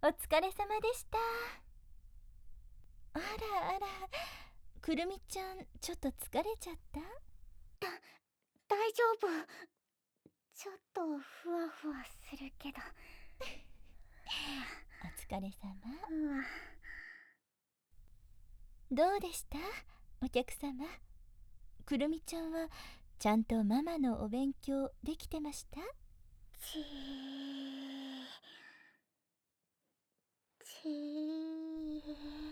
お疲れ様でした。あらあら、くるみちゃん、ちょっと疲れちゃった？ 大丈夫。ちょっとふわふわするけど。 お疲れ様。 うわ。 どうでした、お客様。くるみちゃんはちゃんとママのお勉強できてました？ ちー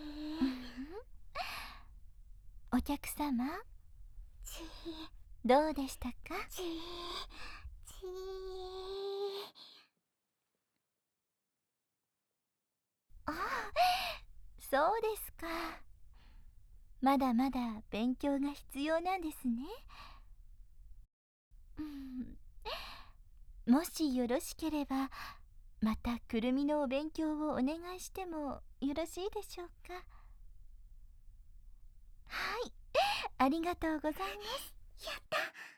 お客様、 ちどうでしたか？ ちああ、そうですか。まだまだ勉強が必要なんですね。もしよろしければ、またくるみのお勉強をお願いしてもよろしいでしょうか？はい、ありがとうございます。 やった。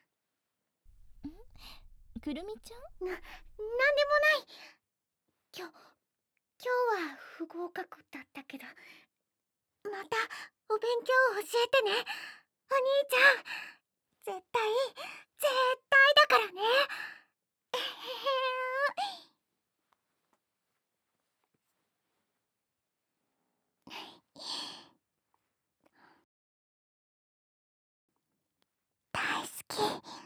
くるみちゃん？ なんでもない。今日は不合格だったけど、またお勉強教えてね、お兄ちゃん。絶対だからね。大好き。